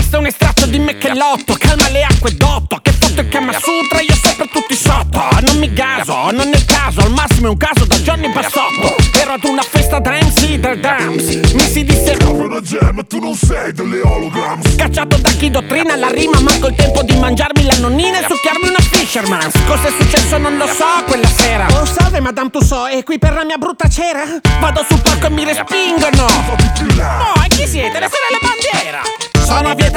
Questo è un estratto di me che lotto, calma le acque d'otto, che foto il Kama Sutra, io sempre tutti sotto. Non mi gaso, non è il caso, al massimo è un caso da Johnny Bassotto. Ero ad una festa da MC del Dams, mi si disse una gem, ma tu non sei delle holograms. Scacciato da chi dottrina la rima, manco il tempo di mangiarmi la nonnina e succhiarmi una Fisherman's. Cos'è successo non lo so quella sera. Oh salve Madame Tussauds, è qui per la mia brutta cera? Vado sul palco e mi respingono. No, e chi siete? Le sorelle bandiera. Sono vietato